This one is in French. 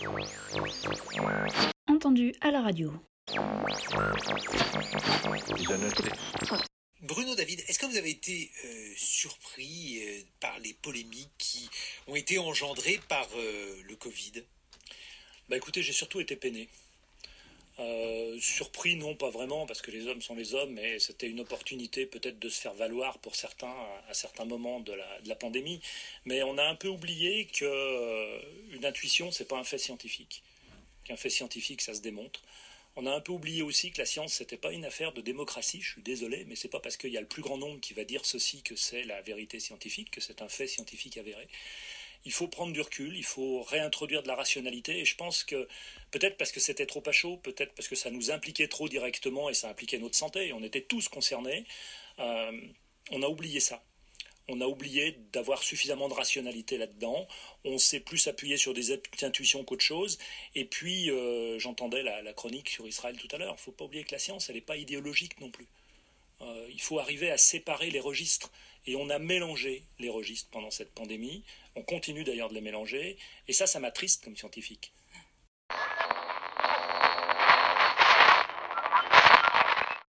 Entendu à la radio. Bruno David, est-ce que vous avez été surpris par les polémiques qui ont été engendrées par le Covid ? Écoutez, j'ai surtout été peiné. Surpris, non, pas vraiment, parce que les hommes sont les hommes, mais c'était une opportunité peut-être de se faire valoir pour certains à certains moments de la pandémie. Mais on a un peu oublié qu'une intuition, c'est pas un fait scientifique. Qu'un fait scientifique, ça se démontre. On a un peu oublié aussi que la science, c'était pas une affaire de démocratie, je suis désolé, mais c'est pas parce qu'il y a le plus grand nombre qui va dire ceci que c'est la vérité scientifique, que c'est un fait scientifique avéré. Il faut prendre du recul, il faut réintroduire de la rationalité, et je pense que peut-être parce que c'était trop à chaud, peut-être parce que ça nous impliquait trop directement et ça impliquait notre santé, et on était tous concernés, on a oublié ça. On a oublié d'avoir suffisamment de rationalité là-dedans. On s'est plus appuyé sur des intuitions qu'autre chose. Et puis, j'entendais la chronique sur Israël tout à l'heure. Il ne faut pas oublier que la science, elle n'est pas idéologique non plus. Il faut arriver à séparer les registres. Et on a mélangé les registres pendant cette pandémie. On continue d'ailleurs de les mélanger. Et ça m'attriste comme scientifique.